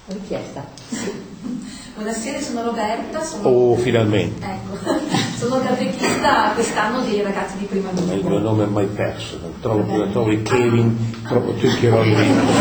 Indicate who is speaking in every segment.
Speaker 1: Richiesta.
Speaker 2: Buonasera, sono Roberta.
Speaker 3: Finalmente.
Speaker 2: Ecco, sono catechista quest'anno dei ragazzi di prima
Speaker 3: Il
Speaker 2: media.
Speaker 3: mio nome è mai perso, trovo il Kevin, trovo Tucchierò lì.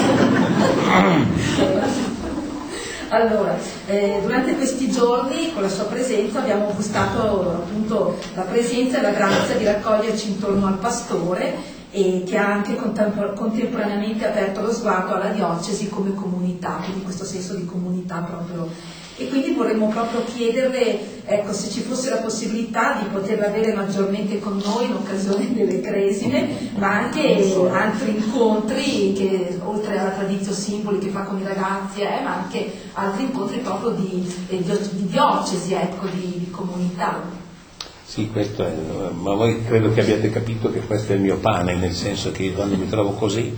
Speaker 2: Allora, durante questi giorni con la sua presenza abbiamo gustato appunto la presenza e la grazia di raccoglierci intorno al pastore e che ha anche contemporaneamente aperto lo sguardo alla diocesi come comunità, quindi questo senso di comunità proprio. E quindi vorremmo proprio chiederle, ecco, se ci fosse la possibilità di poterla avere maggiormente con noi in occasione delle Cresime, ma anche altri incontri che oltre alla tradizione simboli che fa con i ragazzi, ma anche altri incontri proprio di diocesi, ecco, di comunità.
Speaker 3: Sì, questo è, ma voi credo che abbiate capito che questo è il mio pane, nel senso che quando mi trovo così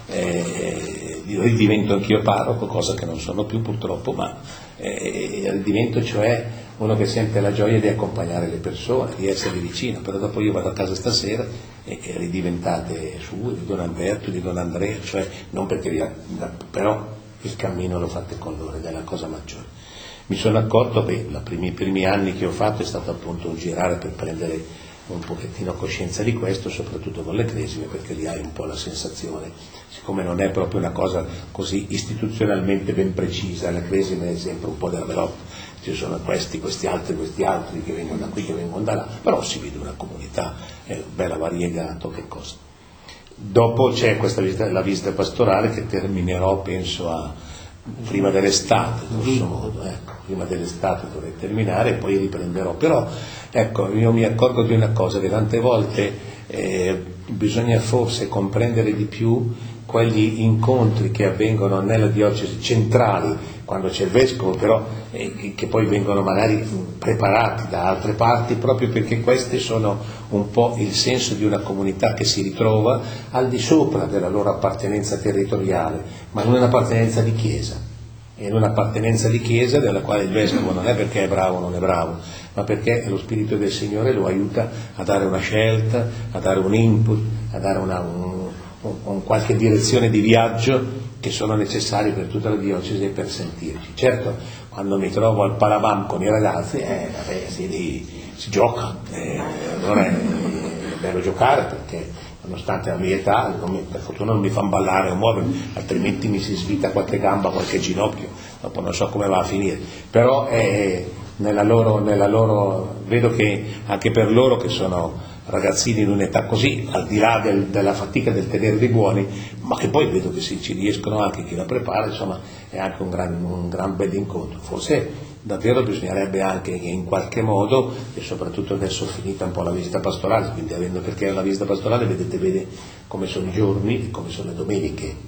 Speaker 3: ridivento anch'io parroco, cosa che non sono più purtroppo, ma ridivento cioè uno che sente la gioia di accompagnare le persone, di essere vicino, però dopo io vado a casa stasera e ridiventate sue, di Don Alberto, di Don Andrea, cioè non perché però il cammino lo fate con loro ed è la cosa maggiore. Mi sono accorto che i primi anni che ho fatto è stato appunto un girare per prendere un pochettino coscienza di questo, soprattutto con le Cresime, perché lì hai un po' la sensazione, siccome non è proprio una cosa così istituzionalmente ben precisa, la Cresime è sempre un po' del velotto, ci sono questi altri che vengono da qui, che vengono da là, però si vede una comunità, è bella variegato, che cosa. Dopo c'è la visita pastorale che terminerò penso prima dell'estate, grosso modo, ecco, prima dell'estate dovrei terminare e poi riprenderò, però ecco, io mi accorgo di una cosa, che tante volte bisogna forse comprendere di più quegli incontri che avvengono nella diocesi centrali, quando c'è il vescovo, però che poi vengono magari preparati da altre parti, proprio perché questi sono un po' il senso di una comunità che si ritrova al di sopra della loro appartenenza territoriale, ma in un'appartenenza di chiesa, in un'appartenenza di chiesa della quale il vescovo non è perché è bravo o non è bravo, ma perché lo Spirito del Signore lo aiuta a dare una scelta, a dare un input, a dare un qualche direzione di viaggio che sono necessari per tutta la diocesi e per sentirci. Certo, quando mi trovo al Palamam con i ragazzi, si gioca, allora è bello giocare, perché nonostante la mia età, per fortuna non mi fanno ballare o muovermi, altrimenti mi si svita qualche gamba, qualche ginocchio, dopo non so come va a finire, però nella loro vedo che anche per loro, che sono ragazzini in un'età così, al di là della fatica del tenerli buoni, ma che poi vedo che ci riescono anche chi la prepara, insomma è anche un gran bel incontro. Forse davvero bisognerebbe anche che in qualche modo, e soprattutto adesso finita un po' la visita pastorale, quindi perché la visita pastorale vede come sono i giorni e come sono le domeniche.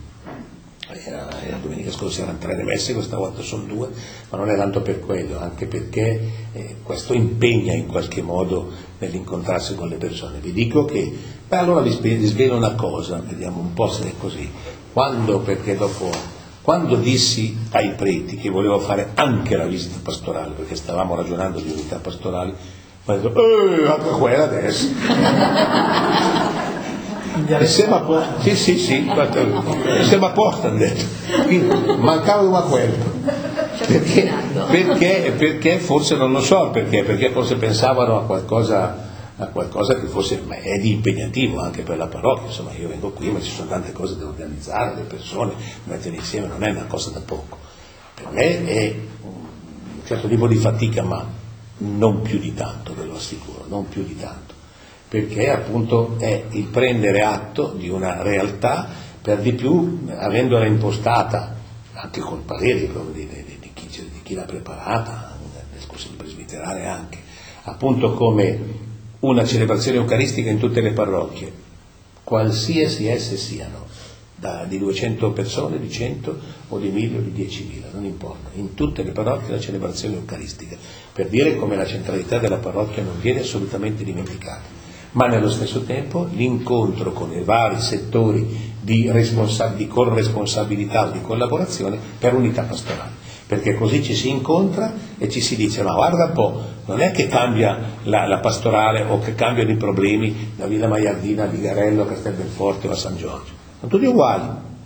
Speaker 3: La domenica scorsa erano 3 le messe, questa volta sono 2, ma non è tanto per quello, anche perché questo impegna in qualche modo nell'incontrarsi con le persone. Vi dico che, allora vi svelo una cosa, vediamo un po' se è così. Quando dissi ai preti che volevo fare anche la visita pastorale, perché stavamo ragionando di unità pastorali, mi hanno detto, anche quella adesso. Siamo a posto, sì, siamo a posto, hanno detto. Quindi, mancava una quella. Perché forse non lo so perché forse pensavano a qualcosa che fosse, ma è di impegnativo anche per la parrocchia, insomma io vengo qui ma ci sono tante cose da organizzare, le persone mettere insieme non è una cosa da poco, per me è un certo tipo di fatica, ma non più di tanto, ve lo assicuro, non più di tanto, perché appunto è il prendere atto di una realtà, per di più avendola impostata anche col parere proprio di chi l'ha preparata, nel discorso presbiterale anche, appunto come una celebrazione eucaristica in tutte le parrocchie, qualsiasi esse siano, di 200 persone, di 100 o di 1000 o di 10.000, non importa, in tutte le parrocchie la celebrazione eucaristica, per dire come la centralità della parrocchia non viene assolutamente dimenticata, ma nello stesso tempo l'incontro con i vari settori di corresponsabilità o di collaborazione per unità pastorale, perché così ci si incontra e ci si dice, ma guarda un po', non è che cambia la pastorale o che cambiano i problemi da Villa Maiardina a Vigarello, a Castelbelforte o a San Giorgio, sono tutti uguali,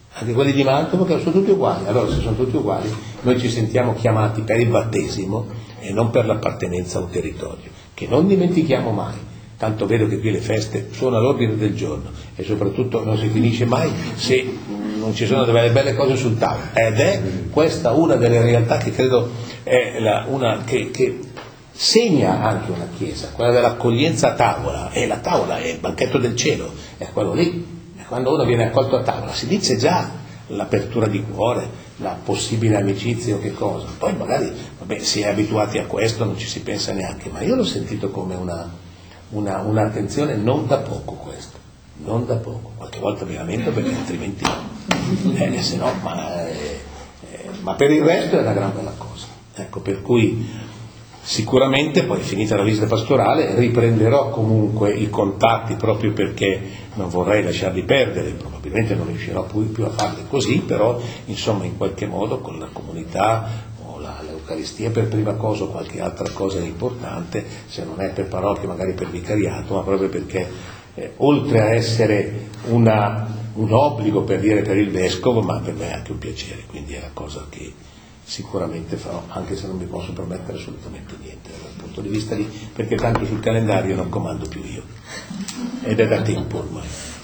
Speaker 3: anche quelli di Mantova, che sono tutti uguali. Allora, se sono tutti uguali, noi ci sentiamo chiamati per il battesimo e non per l'appartenenza a un territorio, che non dimentichiamo mai. Tanto vedo che qui le feste sono all'ordine del giorno e soprattutto non si finisce mai se non ci sono delle belle cose sul tavolo, ed è questa una delle realtà che credo è una che segna anche una chiesa, quella dell'accoglienza a tavola, e la tavola è il banchetto del cielo, è quello lì. Quando uno viene accolto a tavola si dice già l'apertura di cuore, la possibile amicizia o che cosa, poi magari si è abituati a questo, non ci si pensa neanche, ma io l'ho sentito come un'attenzione non da poco, questo, non da poco, qualche volta mi lamento perché altrimenti se no, ma per il resto è una gran bella cosa, ecco, per cui sicuramente poi finita la visita pastorale riprenderò comunque i contatti, proprio perché non vorrei lasciarli perdere, probabilmente non riuscirò più a farli così, però insomma in qualche modo con la comunità o l'Eucaristia per prima cosa o qualche altra cosa importante, se non è per parrocchia magari per vicariato, ma proprio perché oltre a essere un obbligo per dire per il vescovo, ma per me è anche un piacere, quindi è la cosa che sicuramente farò, anche se non mi posso permettere assolutamente niente dal punto di vista perché tanto sul calendario non comando più io, ed è da tempo ormai.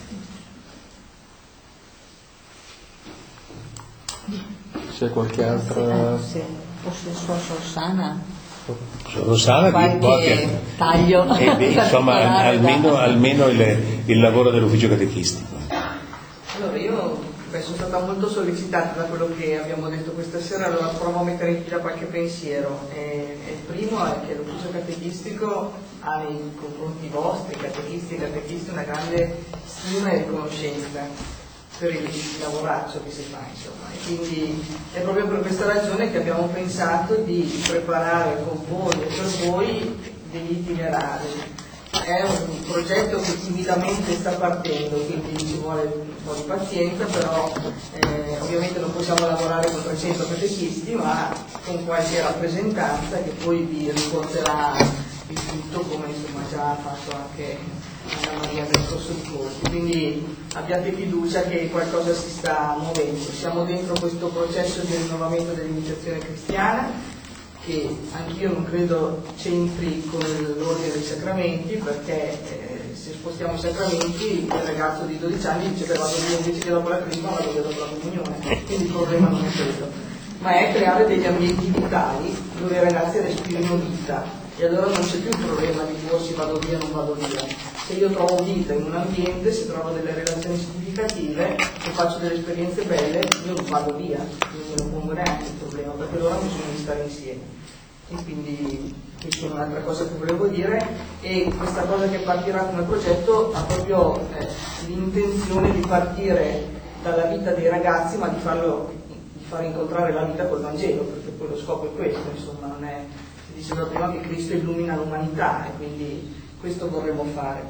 Speaker 1: C'è qualche altra?
Speaker 4: Forse Suor Rossana.
Speaker 3: Rossana
Speaker 4: qualche taglio.
Speaker 3: Insomma, almeno il lavoro dell'ufficio catechistico.
Speaker 5: Allora io sono stata molto sollecitata da quello che abbiamo detto questa sera, allora provo a mettere in fila qualche pensiero. Il primo è che l'ufficio catechistico ha nei confronti vostri, catechisti e catechisti, una grande stima e riconoscenza per il lavoraccio che si fa, insomma. E quindi è proprio per questa ragione che abbiamo pensato di preparare con voi e per voi degli itinerari. È un progetto che timidamente sta partendo, quindi ci vuole un po' di pazienza, però ovviamente non possiamo lavorare con 300 catechisti, ma con qualche rappresentanza che poi vi riporterà il tutto, come insomma già ha fatto anche Anna Maria nel corso di corsi. Quindi abbiate fiducia che qualcosa si sta muovendo. Siamo dentro questo processo di rinnovamento dell'iniziazione cristiana, che anch'io non credo c'entri con l'ordine dei sacramenti, perché se spostiamo i sacramenti il ragazzo di 12 anni dice che vado via invece che dopo la crisma vado via dopo la comunione, quindi il problema non è quello, ma è creare degli ambienti vitali dove i ragazzi respirino vita, e allora non c'è più il problema di forse vado via o non vado via. Se io trovo vita in un ambiente, se trovo delle relazioni significative, se faccio delle esperienze belle, io non vado via, quindi non pongo neanche il problema, perché loro hanno bisogno di stare insieme. E quindi questa è un'altra cosa che volevo dire, e questa cosa che partirà come progetto ha proprio l'intenzione di partire dalla vita dei ragazzi, ma di far incontrare la vita col Vangelo, perché poi lo scopo è questo, insomma, non è, si diceva prima che Cristo illumina l'umanità, e quindi questo vorremmo fare.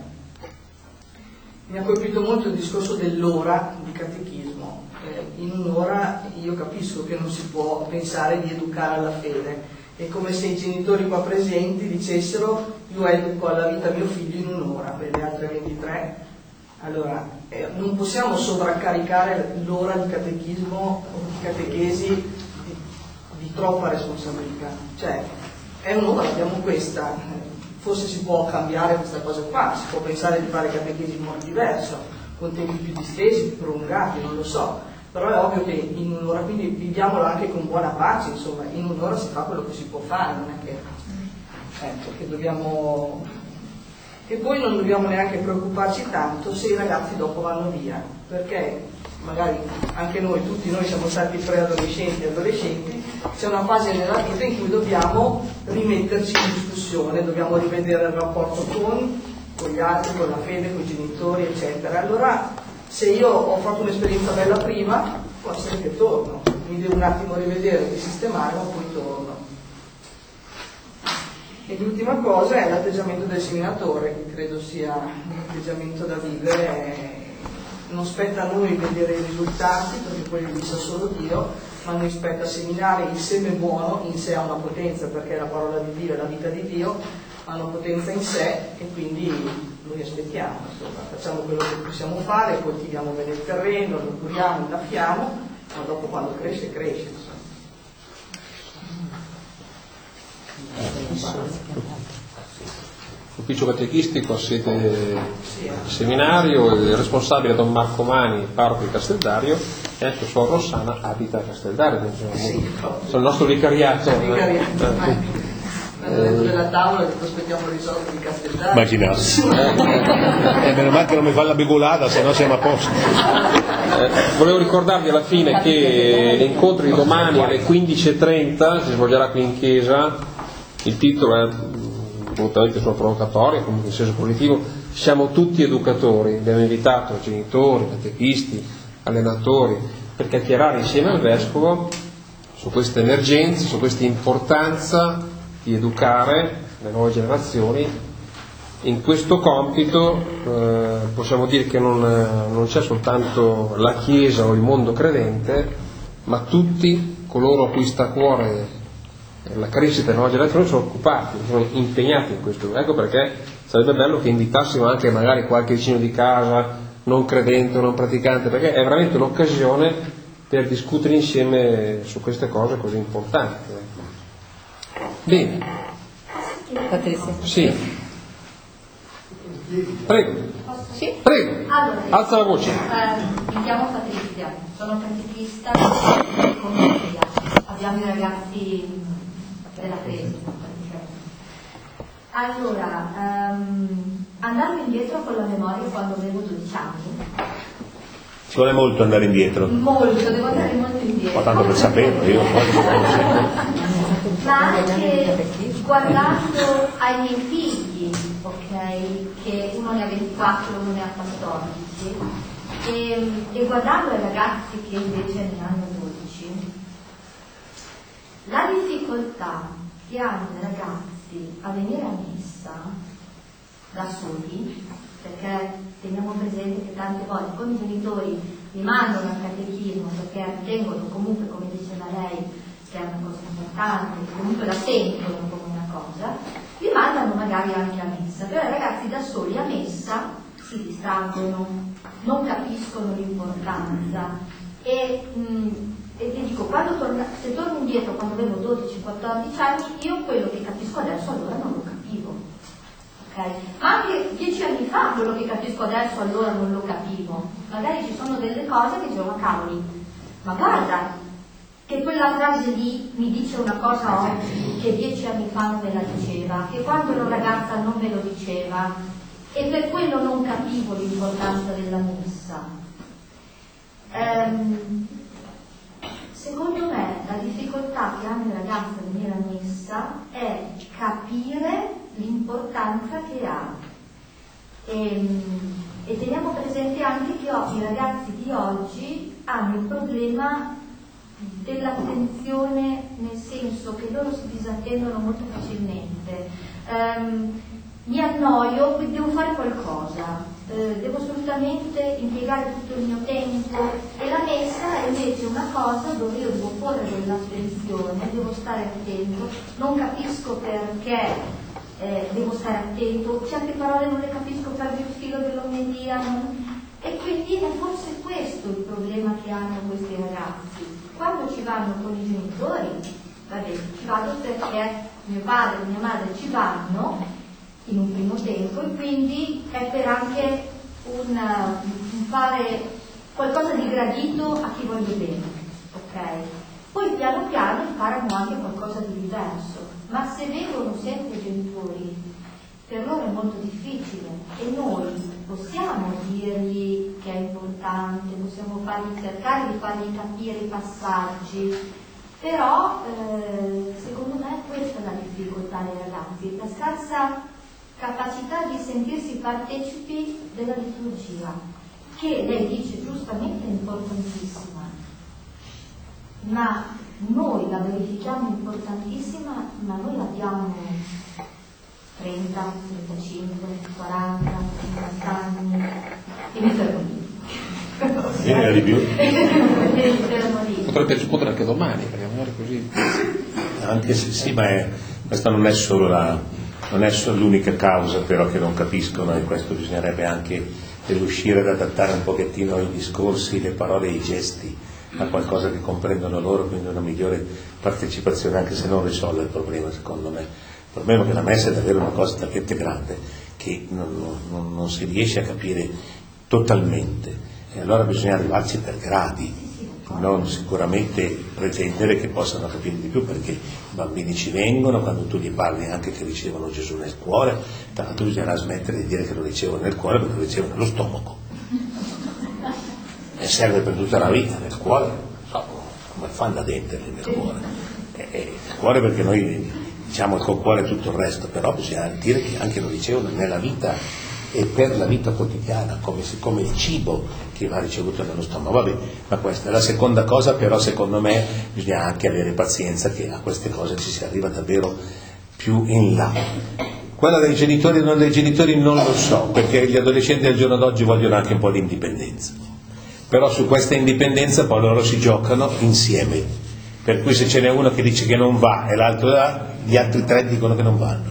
Speaker 5: Mi ha colpito molto il discorso dell'ora di catechismo. In un'ora io capisco che non si può pensare di educare alla fede, è come se i genitori qua presenti dicessero io educo alla vita mio figlio in un'ora, per le altre 23. Allora non possiamo sovraccaricare l'ora di catechismo o di catechesi di troppa responsabilità, cioè è un'ora, abbiamo questa, forse si può cambiare questa cosa qua, si può pensare di fare catechesi in modo diverso, con tempi più distesi, più prolungati, non lo so. Però è ovvio che in un'ora, quindi viviamola anche con buona pace, insomma, in un'ora si fa quello che si può fare, non è che dobbiamo, e poi non dobbiamo neanche preoccuparci tanto se i ragazzi dopo vanno via, perché magari anche noi, tutti noi siamo stati preadolescenti e adolescenti, c'è una fase nella vita in cui dobbiamo rimetterci in discussione, dobbiamo rivedere il rapporto con gli altri, con la fede, con i genitori, eccetera. Allora se io ho fatto un'esperienza bella prima, può essere che torno, mi devo un attimo rivedere, risistemare, ma poi torno. E l'ultima cosa è l'atteggiamento del seminatore, che credo sia un atteggiamento da vivere. Non spetta a noi vedere i risultati, perché poi li sa solo Dio, ma noi spetta seminare il seme buono, in sé ha una potenza, perché la parola di Dio è la vita di Dio, ha una potenza in sé, e quindi noi aspettiamo, insomma, facciamo quello che possiamo fare, coltiviamo bene il terreno, lo curiamo, innaffiamo, ma dopo quando cresce, cresce.
Speaker 6: Ufficio catechistico, sede seminario, il responsabile è Don Marco Mani, parroco di Casteldario, e anche Suor Rossana abita a Casteldario, sono il nostro vicariato.
Speaker 5: Nella tavola che aspettiamo i soldi di Casteldario.
Speaker 3: Immaginate. Meno male che non mi fa la bigolata, se no siamo a posto.
Speaker 6: Volevo ricordarvi alla fine che l'incontro di domani alle 15:30 si svolgerà qui in chiesa. Il titolo è assolutamente solo provocatorio, comunque in senso positivo. Siamo tutti educatori, abbiamo invitato genitori, catechisti, allenatori per chiacchierare insieme al Vescovo su queste emergenze, su questa importanza di educare le nuove generazioni. In questo compito possiamo dire che non c'è soltanto la Chiesa o il mondo credente, ma tutti coloro a cui sta a cuore la crescita delle nuove generazioni sono occupati, sono impegnati in questo. Ecco perché sarebbe bello che invitassimo anche magari qualche vicino di casa non credente o non praticante, perché è veramente un'occasione per discutere insieme su queste cose così importanti. Bene.
Speaker 4: Patrizia.
Speaker 6: Sì. Prego.
Speaker 4: Sì.
Speaker 6: Prego.
Speaker 7: Allora,
Speaker 6: Alza la voce.
Speaker 7: Mi chiamo Patrizia, sono catechista di comunità. Abbiamo i ragazzi della crescita praticamente. Allora, andando indietro con la memoria quando avevo 12 anni.
Speaker 3: Ci vuole molto andare indietro.
Speaker 7: Molto, devo andare molto indietro.
Speaker 3: Ma tanto per saperlo, io
Speaker 7: Ma anche guardando ai miei figli, ok, che uno ne ha 24, uno ne ha 14, e guardando ai ragazzi che invece ne hanno 12, la difficoltà che hanno i ragazzi a venire a messa da soli, perché teniamo presente che tante volte con i genitori li mandano al catechismo perché ritengono comunque, come diceva lei, che è una cosa importante, che comunque la sentono come una cosa, li mandano magari anche a messa, però i ragazzi da soli a messa si distraggono, non capiscono l'importanza e ti dico, se torno indietro quando avevo 12-14 anni, io quello che capisco adesso allora non lo capivo. Okay. Ma anche 10 anni fa quello che capisco adesso allora non lo capivo. Magari ci sono delle cose che dicevo, ma cavoli, ma guarda che quella frase lì mi dice una cosa oggi che 10 anni fa non me la diceva, che quando ero ragazza non me lo diceva, e per quello non capivo l'importanza della messa. Secondo me la difficoltà che hanno i ragazzi a venire a messa è capire l'importanza che ha, e teniamo presente anche che i ragazzi di oggi hanno il problema dell'attenzione, nel senso che loro si disattendono molto facilmente. Mi annoio, quindi devo fare qualcosa, devo assolutamente impiegare tutto il mio tempo, e la messa è invece una cosa dove io devo porre dell'attenzione, devo stare attento, non capisco perché devo stare attento, certe parole non le capisco, perdo il filo dell'omelia, e quindi è forse questo il problema che hanno questi ragazzi. Quando ci vanno con i genitori, va bene, ci vado perché mio padre e mia madre ci vanno in un primo tempo, e quindi è per anche un fare qualcosa di gradito a chi voglio bene, ok? Poi piano piano imparano anche qualcosa di diverso, ma se vedono sempre i genitori, per loro è molto difficile, e noi possiamo dirgli che è importante, possiamo cercare di fargli capire i passaggi, però secondo me questa è la difficoltà dei ragazzi, la scarsa capacità di sentirsi partecipi della liturgia, che lei dice giustamente è importantissima, ma noi la verifichiamo importantissima, ma noi l'abbiamo 30, 35, 40, 50 anni, e mi fermo lì.
Speaker 3: Di più.
Speaker 6: Potrete rispondere anche domani, perché magari così.
Speaker 3: Anche se sì, ma questa non è solo la non è solo l'unica causa però che non capiscono, e questo bisognerebbe anche riuscire ad adattare un pochettino i discorsi, le parole e i gesti a qualcosa che comprendono loro, quindi una migliore partecipazione, anche se non risolve il problema, secondo me. Il problema è che la messa è davvero una cosa talmente grande che non si riesce a capire totalmente, e allora bisogna arrivarci per gradi, non sicuramente pretendere che possano capire di più, perché i bambini ci vengono, quando tu gli parli anche che ricevono Gesù nel cuore, tra l'altro bisognerà smettere di dire che lo ricevono nel cuore, perché lo ricevono nello stomaco e serve per tutta la vita. Nel cuore, so, come fanno da metterli nel cuore? Il cuore, perché noi diciamo col cuore tutto il resto, però bisogna dire che anche lo ricevono nella vita e per la vita quotidiana, come il cibo che va ricevuto nello stomaco. Vabbè, ma questa è la seconda cosa, però secondo me bisogna anche avere pazienza che a queste cose ci si arriva davvero più in là. Quella dei genitori e non dei genitori non lo so, perché gli adolescenti al giorno d'oggi vogliono anche un po' di indipendenza, però su questa indipendenza poi loro si giocano insieme, per cui se ce n'è uno che dice che non va e l'altro va, gli altri tre dicono che non vanno,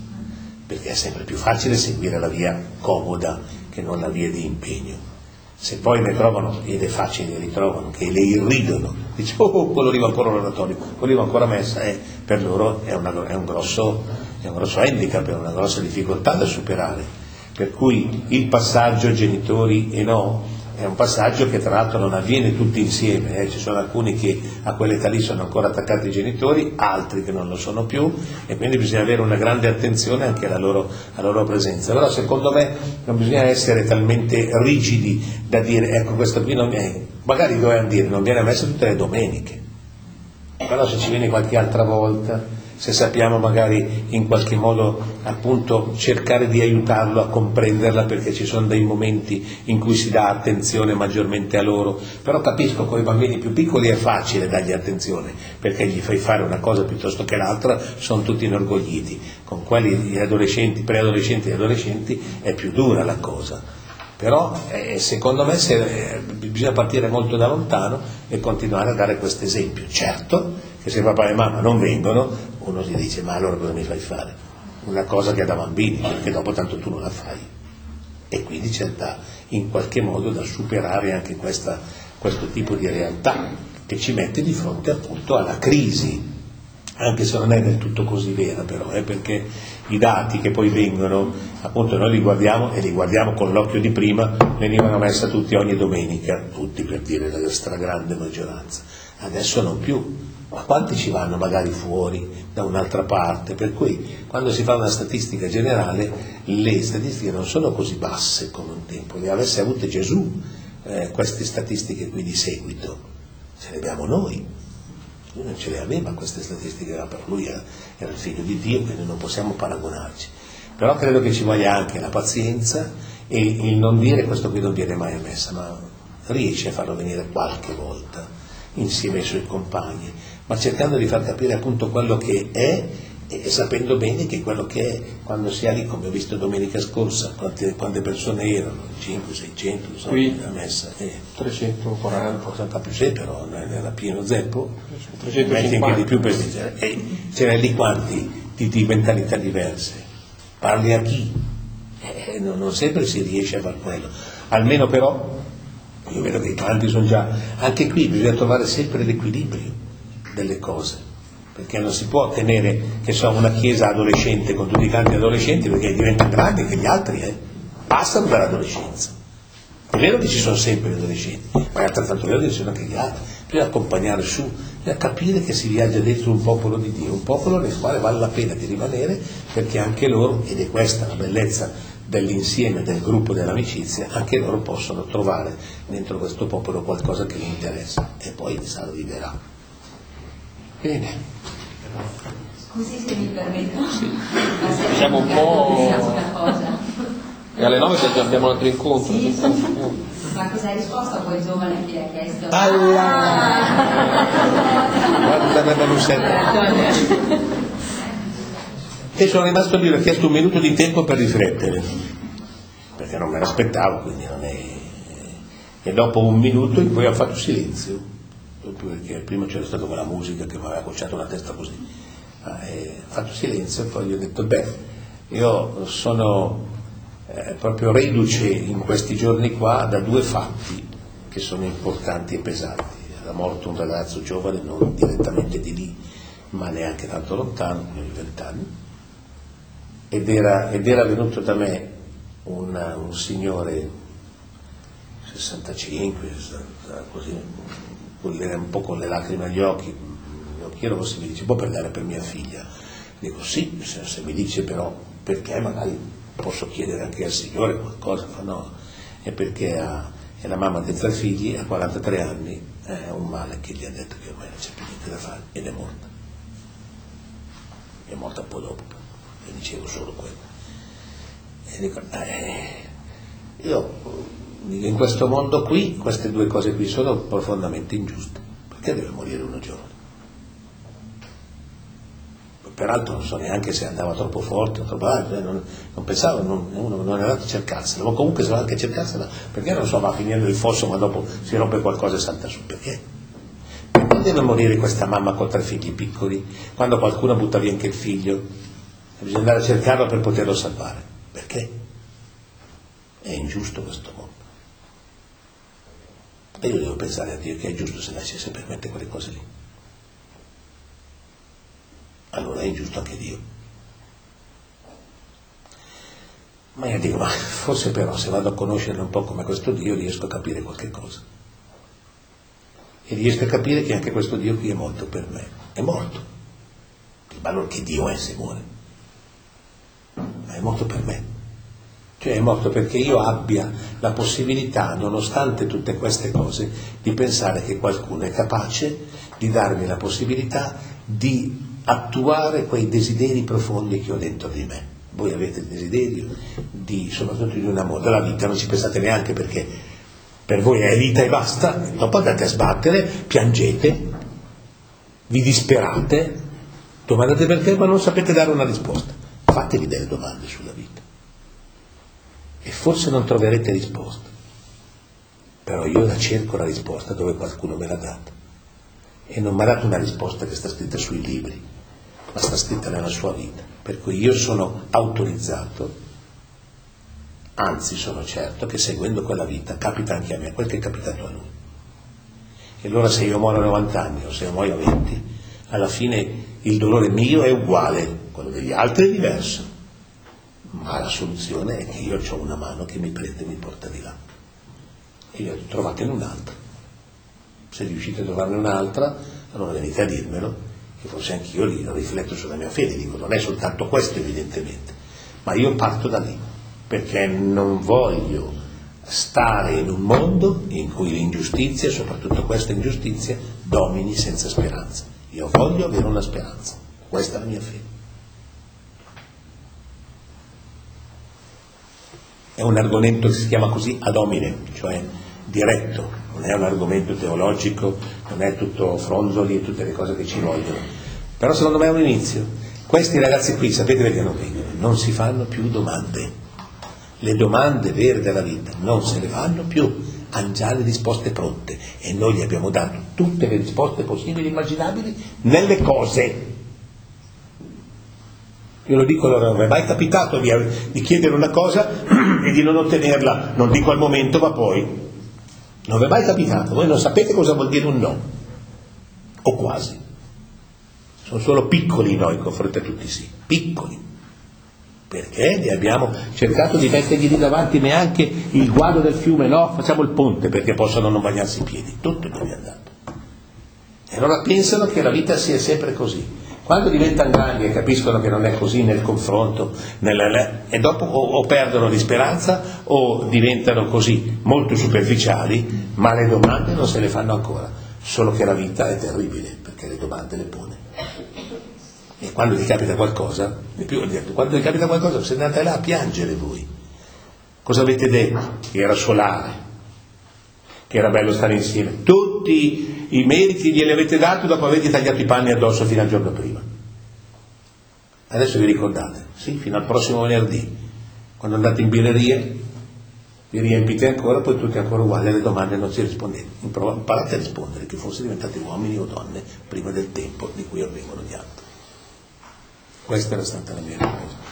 Speaker 3: perché è sempre più facile seguire la via comoda che non la via di impegno. Se poi ne trovano, ed è facile, li trovano, che le irridono, dice quello arriva ancora all'oratorio, quello arriva ancora a messa, per loro è un grosso handicap, è una grossa difficoltà da superare. Per cui il passaggio genitori e no è un passaggio che tra l'altro non avviene tutti insieme, ci sono alcuni che a quell'età lì sono ancora attaccati ai genitori, altri che non lo sono più, e quindi bisogna avere una grande attenzione anche alla loro presenza. Però secondo me non bisogna essere talmente rigidi da dire ecco questo qui non viene, magari dovevano dire non viene a messa tutte le domeniche, però se ci viene qualche altra volta, se sappiamo magari in qualche modo appunto cercare di aiutarlo a comprenderla, perché ci sono dei momenti in cui si dà attenzione maggiormente a loro. Però capisco con i bambini più piccoli è facile dargli attenzione, perché gli fai fare una cosa piuttosto che l'altra, sono tutti inorgogliti. Con quelli gli adolescenti, preadolescenti e adolescenti è più dura la cosa. Però secondo me bisogna partire molto da lontano e continuare a dare questo esempio. Certo che se papà e mamma non vengono, uno si dice ma allora cosa mi fai fare? Una cosa che è da bambini, perché dopo tanto tu non la fai, e quindi c'è in qualche modo da superare anche questo tipo di realtà che ci mette di fronte appunto alla crisi, anche se non è del tutto così vera, però perché i dati che poi vengono appunto noi li guardiamo, e li guardiamo con l'occhio di prima, venivano messa tutti ogni domenica, tutti per dire la stragrande maggioranza, adesso non più. Ma quanti ci vanno magari fuori da un'altra parte? Per cui quando si fa una statistica generale, le statistiche non sono così basse come un tempo. Le avesse avute Gesù queste statistiche qui di seguito, ce le abbiamo noi. Lui non ce le aveva queste statistiche, per lui era il figlio di Dio, quindi non possiamo paragonarci. Però credo che ci voglia anche la pazienza e il non dire questo qui non viene mai a messa, ma riesce a farlo venire qualche volta insieme ai suoi compagni, ma cercando di far capire appunto quello che è, e sapendo bene che quello che è, quando si è lì, come ho visto domenica scorsa, quante persone erano, 500, 600, non so,
Speaker 6: qui
Speaker 3: la messa,
Speaker 6: 340,
Speaker 3: più sé, però era pieno zeppo,
Speaker 6: 350,
Speaker 3: metti anche di più per dire, e c'era lì quanti di mentalità diverse, parli a chi? Non sempre si riesce a far quello, almeno però io vedo che i canti sono già, anche qui bisogna trovare sempre l'equilibrio delle cose, perché non si può tenere che so una chiesa adolescente con tutti i canti adolescenti, perché diventano grandi anche gli altri passano dall'adolescenza. È vero che ci sono sempre gli adolescenti, ma è altrettanto vero che ci sono anche gli altri. Bisogna accompagnare su, bisogna capire che si viaggia dentro un popolo di Dio, un popolo nel quale vale la pena di rimanere, perché anche loro, ed è questa la bellezza dell'insieme del gruppo dell'amicizia, anche loro possono trovare dentro questo popolo qualcosa che li interessa, e poi salviverà. Bene.
Speaker 8: Scusi se mi permetto.
Speaker 6: sì. Siamo un po'.
Speaker 8: Una cosa.
Speaker 6: E alle 9 abbiamo un altro incontro.
Speaker 8: Sì. Ma cosa hai risposto a quel giovane che ha chiesto?
Speaker 3: Guarda la Lucetta. E sono rimasto lì, ho chiesto un minuto di tempo per riflettere, perché non me l'aspettavo, quindi non è. E dopo un minuto poi ho fatto silenzio, perché prima c'era stata quella musica che mi aveva cocciato la testa così. Ho fatto silenzio e poi gli ho detto Io sono proprio reduce in questi giorni qua da due fatti che sono importanti e pesanti. Era morto un ragazzo giovane, non direttamente di lì, ma neanche tanto lontano, di 20 anni, ed era venuto da me un signore 65, così, un po' con le lacrime agli occhi. Io chiedo se mi dice: può pregare per mia figlia? Dico sì, se mi dice però perché, magari posso chiedere anche al Signore qualcosa. Fa no, è perché è la mamma di 3 figli, ha 43 anni, è un male che gli ha detto che ormai non c'è più niente da fare, ed è morta. È morta un po' dopo, io dicevo solo quello. E dico, io in questo mondo qui, queste due cose qui sono profondamente ingiuste. Perché deve morire uno giovane? Peraltro non so neanche se andava troppo forte o troppo alto, non pensavo, uno non è andato a cercarsela, ma comunque se va anche a cercarsela, perché non so, va a finire nel fosso, ma dopo si rompe qualcosa e salta su, perché? Perché deve morire questa mamma con 3 figli piccoli, quando qualcuno butta via anche il figlio, e bisogna andare a cercarlo per poterlo salvare? Perché? È ingiusto questo mondo. E io devo pensare a Dio che è giusto se lasciasse permettere quelle cose lì. Allora è ingiusto anche Dio. Ma io dico, ma forse però se vado a conoscere un po' come questo Dio riesco a capire qualche cosa. E riesco a capire che anche questo Dio qui è morto per me. È morto. Ma non che Dio è se muore. Ma è morto per me. Cioè è morto perché io abbia la possibilità, nonostante tutte queste cose, di pensare che qualcuno è capace di darmi la possibilità di attuare quei desideri profondi che ho dentro di me. Voi avete il desiderio soprattutto di un amore della vita, non ci pensate neanche, perché per voi è vita e basta, dopo andate a sbattere, piangete, vi disperate, domandate perché, ma non sapete dare una risposta. Fatevi delle domande sulla vita e forse non troverete risposta, però io la cerco la risposta dove qualcuno me l'ha data, e non mi ha dato una risposta che sta scritta sui libri, ma sta scritta nella sua vita, per cui io sono autorizzato, anzi sono certo che seguendo quella vita capita anche a me quel che è capitato a lui. E allora se io muoio a 90 anni o se io muoio a 20, alla fine il dolore mio è uguale, quello degli altri è diverso, ma la soluzione è che io ho una mano che mi prende e mi porta di là, e io trovatene un'altra. Se riuscite a trovarne un'altra, allora venite a dirmelo, che forse anch'io rifletto sulla mia fede, dico non è soltanto questo evidentemente, ma io parto da lì, perché non voglio stare in un mondo in cui l'ingiustizia, soprattutto questa ingiustizia, domini senza speranza. Io voglio avere una speranza, questa è la mia fede. È un argomento che si chiama così ad hominem, cioè diretto, non è un argomento teologico, non è tutto fronzoli e tutte le cose che ci vogliono, però secondo me è un inizio. Questi ragazzi qui, sapete perché non vengono? Non si fanno più domande, le domande vere della vita non se le fanno più, hanno già le risposte pronte e noi gli abbiamo dato tutte le risposte possibili e immaginabili nelle cose. Io lo dico, allora non vi è mai capitato di chiedere una cosa e di non ottenerla, non dico al momento ma poi, non vi è mai capitato, voi non sapete cosa vuol dire un no, o quasi, sono solo piccoli noi confronti a tutti sì, piccoli, perché li abbiamo cercato di mettergli lì davanti neanche il guado del fiume, no, facciamo il ponte perché possono non bagnarsi i piedi, tutto gli abbiamo dato. E allora pensano che la vita sia sempre così. Quando diventano grandi e capiscono che non è così nel confronto, e dopo o perdono di speranza o diventano così molto superficiali, ma le domande non se le fanno ancora, solo che la vita è terribile perché le domande le pone. E quando ti capita qualcosa, quando ti capita qualcosa se andate là a piangere voi. Cosa avete detto? Che era solare, che era bello stare insieme. Tutti i meriti glieli avete dati dopo avergli tagliato i panni addosso fino al giorno prima. Adesso vi ricordate? Sì, fino al prossimo venerdì, quando andate in birreria, vi riempite ancora, poi tutti ancora uguali, alle domande non si rispondete. Imparate a rispondere, che forse diventate uomini o donne prima del tempo di cui avvengono gli altri. Questa era stata la mia risposta.